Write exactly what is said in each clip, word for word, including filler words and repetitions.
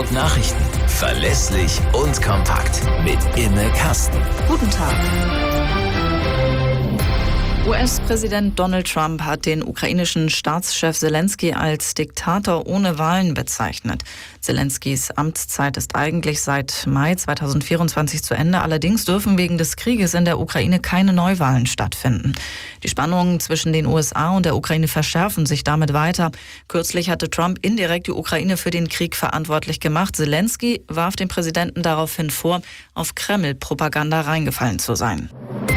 Top-Nachrichten. Verlässlich und kompakt. Mit Imme Kasten. Guten Tag. U S-Präsident Donald Trump hat den ukrainischen Staatschef Selenskyj als Diktator ohne Wahlen bezeichnet. Selenskys Amtszeit ist eigentlich seit Mai zweitausendvierundzwanzig zu Ende. Allerdings dürfen wegen des Krieges in der Ukraine keine Neuwahlen stattfinden. Die Spannungen zwischen den U S A und der Ukraine verschärfen sich damit weiter. Kürzlich hatte Trump indirekt die Ukraine für den Krieg verantwortlich gemacht. Selenskyj warf dem Präsidenten daraufhin vor, auf Kreml-Propaganda reingefallen zu sein.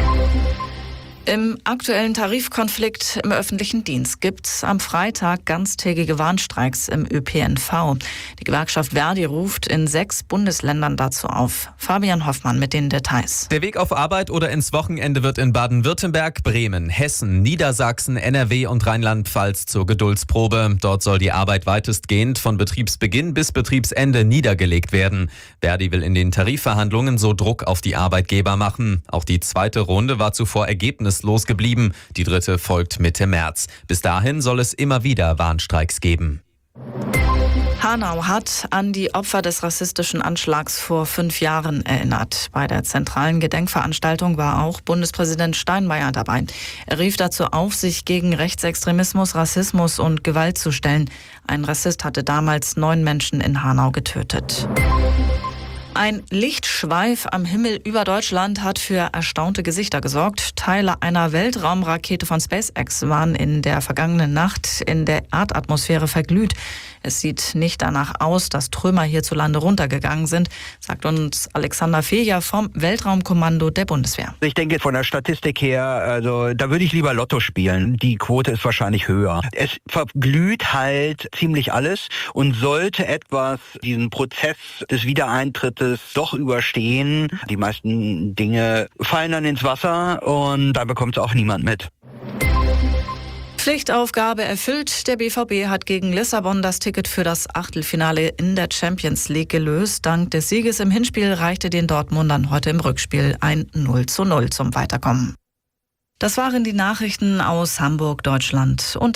Im aktuellen Tarifkonflikt im öffentlichen Dienst gibt es am Freitag ganztägige Warnstreiks im Ö P N V. Die Gewerkschaft Verdi ruft in sechs Bundesländern dazu auf. Fabian Hoffmann mit den Details. Der Weg auf Arbeit oder ins Wochenende wird in Baden-Württemberg, Bremen, Hessen, Niedersachsen, N R W und Rheinland-Pfalz zur Geduldsprobe. Dort soll die Arbeit weitestgehend von Betriebsbeginn bis Betriebsende niedergelegt werden. Verdi will in den Tarifverhandlungen so Druck auf die Arbeitgeber machen. Auch die zweite Runde war zuvor ergebnislos geblieben. Die dritte folgt Mitte März. Bis dahin soll es immer wieder Warnstreiks geben. Hanau hat an die Opfer des rassistischen Anschlags vor fünf Jahren erinnert. Bei der zentralen Gedenkveranstaltung war auch Bundespräsident Steinmeier dabei. Er rief dazu auf, sich gegen Rechtsextremismus, Rassismus und Gewalt zu stellen. Ein Rassist hatte damals neun Menschen in Hanau getötet. Ein Lichtschweif am Himmel über Deutschland hat für erstaunte Gesichter gesorgt. Teile einer Weltraumrakete von SpaceX waren in der vergangenen Nacht in der Erdatmosphäre verglüht. Es sieht nicht danach aus, dass Trümmer hierzulande runtergegangen sind, sagt uns Alexander Feja vom Weltraumkommando der Bundeswehr. Ich denke von der Statistik her, also da würde ich lieber Lotto spielen. Die Quote ist wahrscheinlich höher. Es verglüht halt ziemlich alles und sollte etwas diesen Prozess des Wiedereintrittes doch überstehen. Die meisten Dinge fallen dann ins Wasser und da bekommt es auch niemand mit. Pflichtaufgabe erfüllt. Der B V B hat gegen Lissabon das Ticket für das Achtelfinale in der Champions League gelöst. Dank des Sieges im Hinspiel reichte den Dortmundern heute im Rückspiel ein null zu null zum Weiterkommen. Das waren die Nachrichten aus Hamburg, Deutschland und